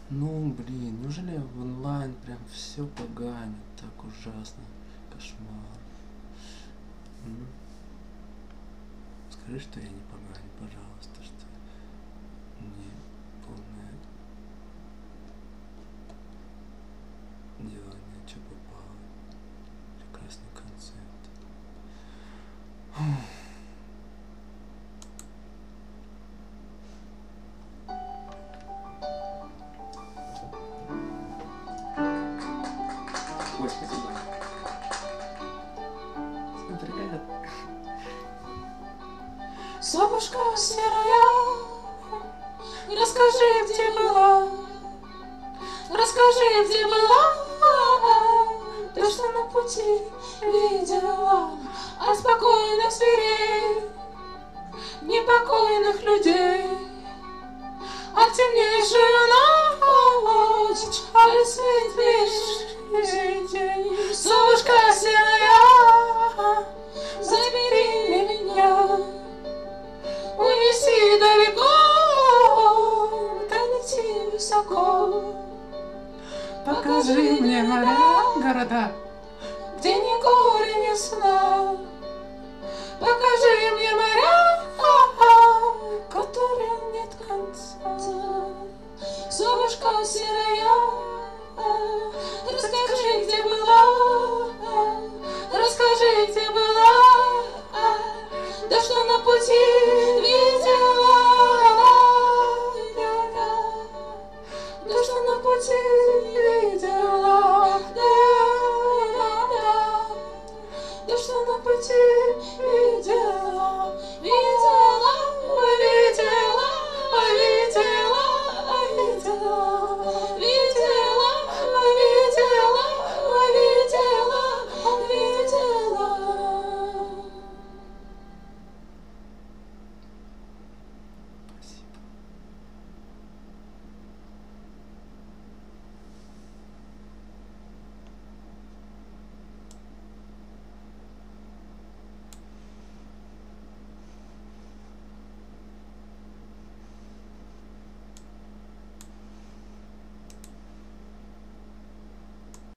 Ну, блин, неужели в онлайн прям все поганит? Так ужасно. Кошмар. М? Скажи, что я не поганю, пожалуйста, что не полное делание, что попало. Прекрасный концерт. Ой, спасибо. Всем привет. Совушка серая, расскажи, где была, расскажи, где была, то, что на пути видела, от спокойных зверей, непокойных людей, от темнейшую ночь, от светлейший день. Совушка серая, забери меня, унеси далеко, да лети высоко. Покажи мне моря, города, где ни горы, ни сна. Покажи мне моря, которым нет конца. Совушка серая, расскажи, где была, расскажи, где была, да что на пути видела, да что на пути